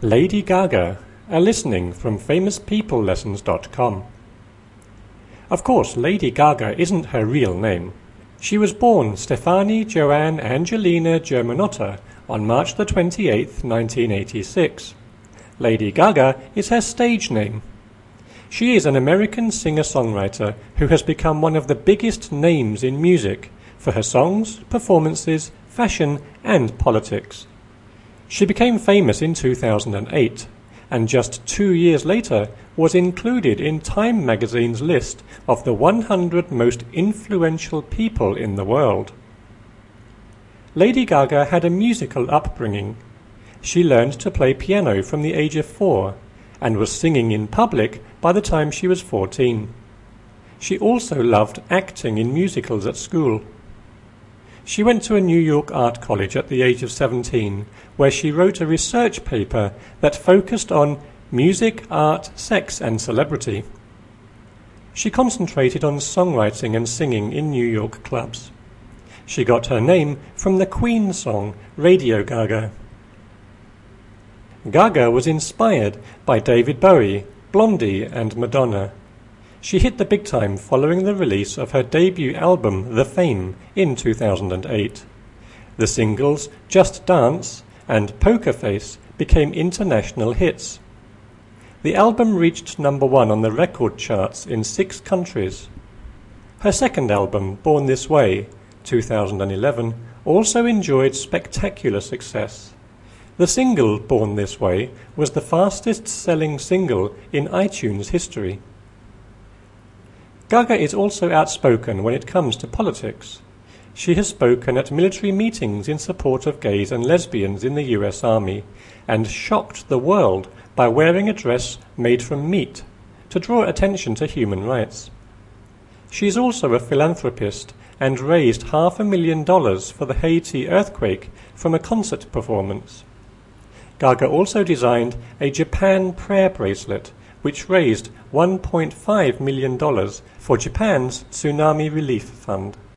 Lady Gaga, a listening from famouspeoplelessons.com. Of course, Lady Gaga isn't her real name. She was born Stefani Joanne Angelina Germanotta on March the 28th, 1986. Lady Gaga is her stage name. She is an American singer-songwriter who has become one of the biggest names in music for her songs, performances, fashion, and politics. She became famous in 2008, and just 2 years later was included in Time magazine's list of the 100 most influential people in the world. Lady Gaga had a musical upbringing. She learned to play piano from the age of 4 and was singing in public by the time she was 14. She also loved acting in musicals at school. She went to a New York art college at the age of 17, where she wrote a research paper that focused on music, art, sex, and celebrity. She concentrated on songwriting and singing in New York clubs. She got her name from the Queen song Radio Gaga. Gaga was inspired by David Bowie, Blondie, and Madonna. She hit the big time following the release of her debut album, The Fame, in 2008. The singles Just Dance and Poker Face became international hits. The album reached #1 on the record charts in 6 countries. Her second album, Born This Way, 2011, also enjoyed spectacular success. The single Born This Way was the fastest-selling single in iTunes history. Gaga is also outspoken when it comes to politics. She has spoken at military meetings in support of gays and lesbians in the US Army, and shocked the world by wearing a dress made from meat to draw attention to human rights. She is also a philanthropist and raised $500,000 for the Haiti earthquake from a concert performance. Gaga also designed a Japan prayer bracelet, which raised $1.5 million for Japan's Tsunami Relief Fund.